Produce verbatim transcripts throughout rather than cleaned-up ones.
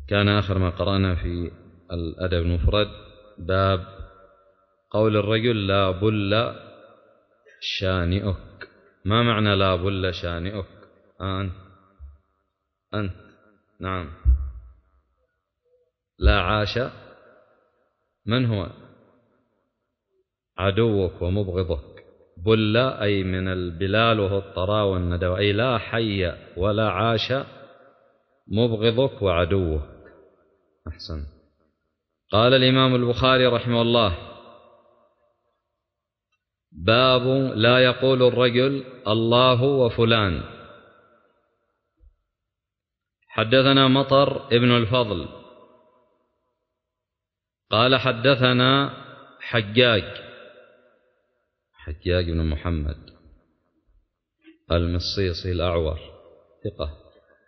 كان آخر ما قرأنا في الأدب المفرد باب قول الرجل لا بل شانئك. ما معنى لا بل شانئك؟ أنت أنت نعم. لا عاش من هو عدوك ومبغضك؟ بل أي من البلال وهو الطراء والندوة، أي لا حي ولا عاش مبغضك وعدوك. أحسن. قال الإمام البخاري رحمه الله: باب لا يقول الرجل الله وفلان. حدثنا مطر ابن الفضل قال حدثنا حجاج حجاج بن محمد المصيصي الأعور ثقة.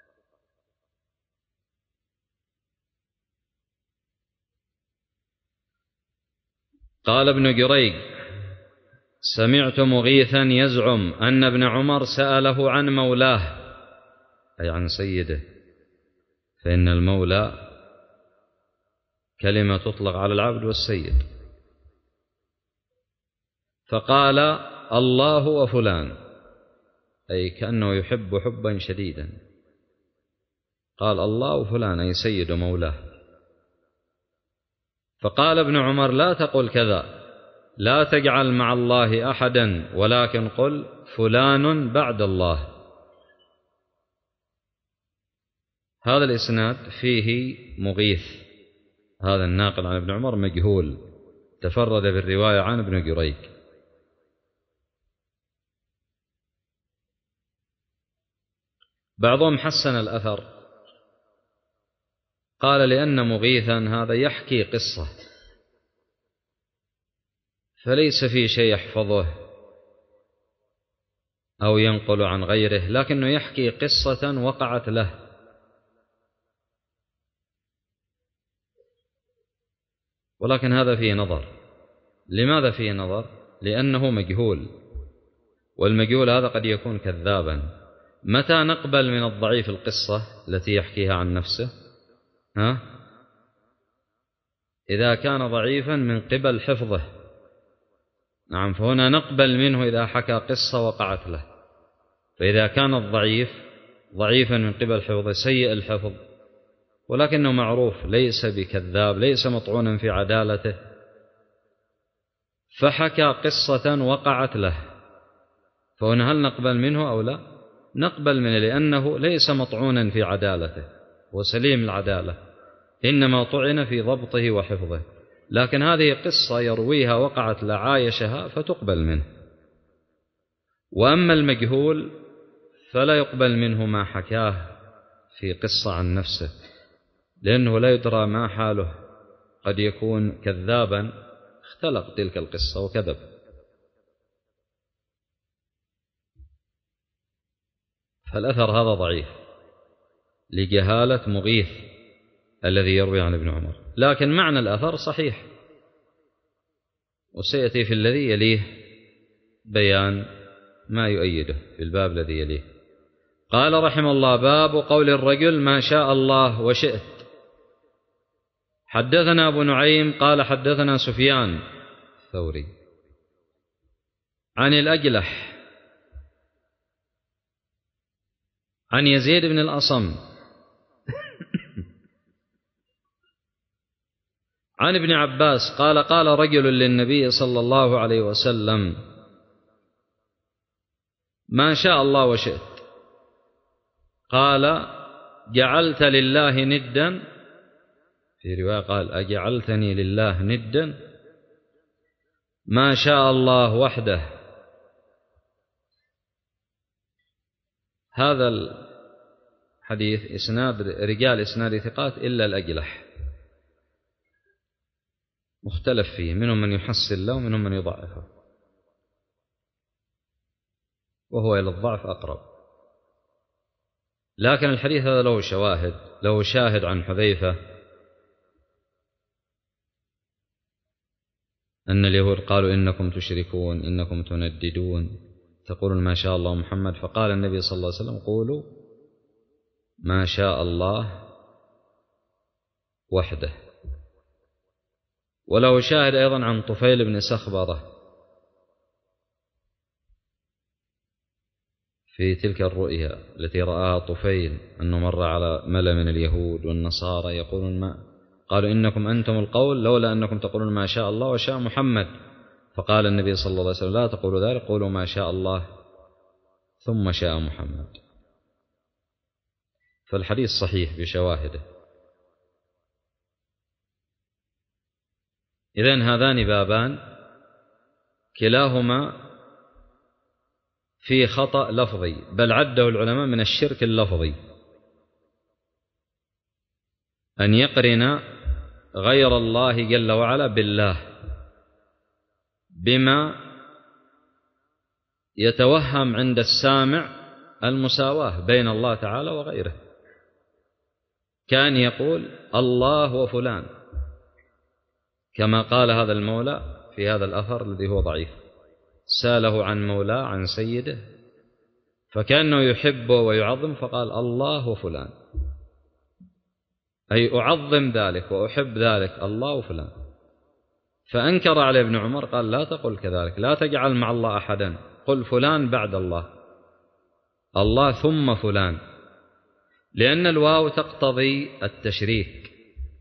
قال ابن جريج: سمعت مغيثا يزعم أن ابن عمر سأله عن مولاه، أي عن سيده، فإن المولى كلمة تطلق على العبد والسيد، فقال الله وفلان، أي كأنه يحب حبا شديدا، قال الله وفلان أي سيد مولاه. فقال ابن عمر: لا تقل كذا، لا تجعل مع الله أحدا، ولكن قل فلان بعد الله. هذا الإسناد فيه مغيث، هذا الناقل عن ابن عمر مجهول، تفرد بالرواية عن ابن جريج. بعضهم حسن الأثر، قال لأن مغيثا هذا يحكي قصة، فليس في شيء يحفظه أو ينقل عن غيره، لكنه يحكي قصة وقعت له. ولكن هذا فيه نظر. لماذا فيه نظر؟ لأنه مجهول، والمجهول هذا قد يكون كذابا. متى نقبل من الضعيف القصة التي يحكيها عن نفسه؟ ها؟ إذا كان ضعيفا من قبل حفظه، نعم، فهنا نقبل منه إذا حكى قصة وقعت له. فإذا كان الضعيف ضعيفا من قبل حفظه سيء الحفظ، ولكنه معروف ليس بكذاب، ليس مطعونا في عدالته، فحكى قصة وقعت له، فهنا هل نقبل منه أو لا؟ نقبل منه، لأنه ليس مطعونا في عدالته وسليم العدالة، إنما طعن في ضبطه وحفظه. لكن هذه قصة يرويها وقعت لعايشها فتقبل منه. وأما المجهول فلا يقبل منه ما حكاه في قصة عن نفسه، لأنه لا يدرى ما حاله، قد يكون كذابا اختلق تلك القصة وكذب. فالأثر هذا ضعيف لجهالة مغيث الذي يروي عن ابن عمر، لكن معنى الأثر صحيح، وسيأتي في الذي يليه بيان ما يؤيده في الباب الذي يليه. قال رحمه الله: باب قول الرجل ما شاء الله وشئت. حدثنا أبو نعيم قال حدثنا سفيان الثوري عن الأجلح عن يزيد بن الأصم عن ابن عباس قال: قال رجل للنبي صلى الله عليه وسلم: ما شاء الله وشئت. قال: جعلت لله ندا، في رواية قال: أجعلتني لله ندا؟ ما شاء الله وحده. هذا الحديث إسناد رجال إسناد ثقات إلا الأجلح مختلف فيه، منهم من يحسن له ومنهم من يضعفه، وهو إلى الضعف أقرب. لكن الحديث هذا له شواهد، له شاهد عن حذيفة أن اليهود قالوا: إنكم تشركون، إنكم تنددون، تقولون ما شاء الله محمد. فقال النبي صلى الله عليه وسلم: قولوا ما شاء الله وحده. وله شاهد أيضا عن طفيل بن سخبرة في تلك الرؤيا التي رآها طفيل أنه مر على ملأ من اليهود والنصارى يقولون ما قالوا إنكم أنتم القول لولا أنكم تقولون ما شاء الله وشاء محمد، فقال النبي صلى الله عليه وسلم لا تقولوا ذلك، قولوا ما شاء الله ثم شاء محمد. فالحديث صحيح بشواهده. إذن هذان بابان كلاهما في خطأ لفظي، بل عده العلماء من الشرك اللفظي أن يقرن غير الله جل وعلا بالله بما يتوهم عند السامع المساواة بين الله تعالى وغيره، كان يقول الله وفلان كما قال هذا المولى في هذا الأثر الذي هو ضعيف، سأله عن مولاه عن سيده فكأنه يحبه ويعظم فقال الله وفلان، أي أعظم ذلك وأحب ذلك الله وفلان. فأنكر عليه ابن عمر قال لا تقل كذلك، لا تجعل مع الله أحدا، قل فلان بعد الله، الله ثم فلان، لأن الواو تقتضي التشريك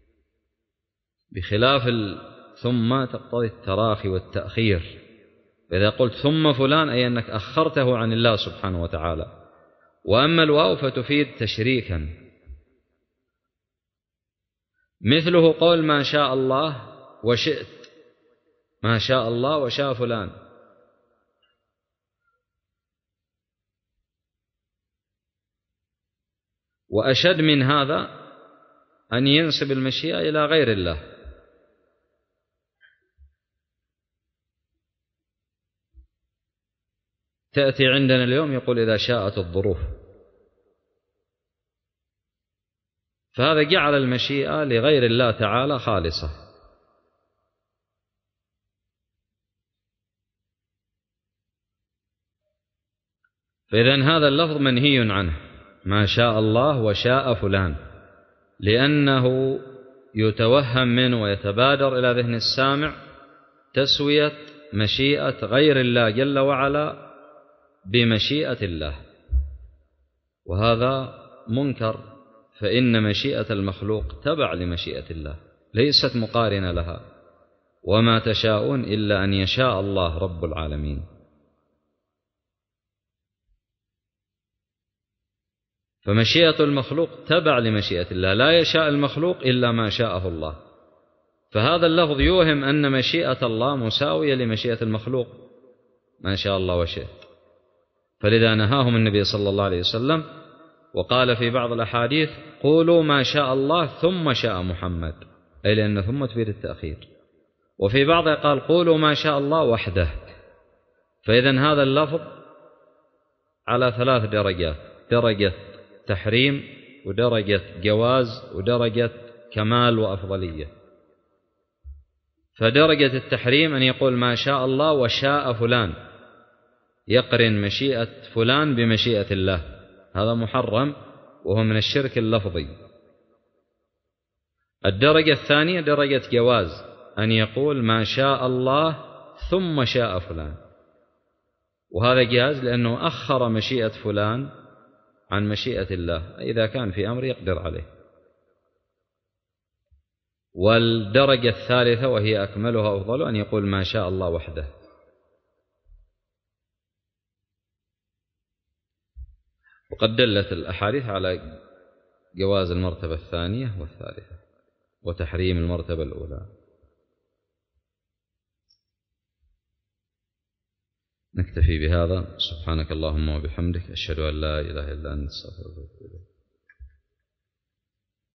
بخلاف ثم تقتضي التراخي والتأخير. فإذا قلت ثم فلان أي أنك أخرته عن الله سبحانه وتعالى، وأما الواو فتفيد تشريكا، مثله قول ما شاء الله وشئت، ما شاء الله وشاء فلان. وأشد من هذا أن ينسب المشيئة إلى غير الله، تأتي عندنا اليوم يقول إذا شاءت الظروف، فهذا جعل المشيئة لغير الله تعالى خالصة. فإذن هذا اللفظ منهي عنه ما شاء الله وشاء فلان، لأنه يتوهم منه ويتبادر إلى ذهن السامع تسوية مشيئة غير الله جل وعلا بمشيئة الله، وهذا منكر، فإن مشيئة المخلوق تبع لمشيئة الله ليست مقارنة لها، وما تشاءون إلا أن يشاء الله رب العالمين. فمشيئة المخلوق تبع لمشيئة الله، لا يشاء المخلوق إلا ما شاءه الله. فهذا اللفظ يوهم أن مشيئة الله مساوية لمشيئة المخلوق ما شاء الله وشئت، فلذا نهاهم النبي صلى الله عليه وسلم وقال في بعض الأحاديث قولوا ما شاء الله ثم شاء محمد، أي لأن ثم تفيد التأخير. وفي بعضها قال قولوا ما شاء الله وحده. فإذن هذا اللفظ على ثلاث درجات: درجة تحريم، ودرجة جواز، ودرجة كمال وأفضلية. فدرجة التحريم أن يقول ما شاء الله وشاء فلان، يقرن مشيئة فلان بمشيئة الله، هذا محرم وهو من الشرك اللفظي. الدرجة الثانية درجة جواز، أن يقول ما شاء الله ثم شاء فلان، وهذا جاز لأنه أخر مشيئة فلان عن مشيئة الله إذا كان في أمر يقدر عليه. والدرجة الثالثة وهي أكملها وأفضل أن يقول ما شاء الله وحده. وقد دلت الأحاديث على جواز المرتبة الثانية والثالثة وتحريم المرتبة الأولى. نكتفي بهذا. سبحانك اللهم وبحمدك، أشهد أن لا إله إلا أنت، أستغفرك وأتوب إليك.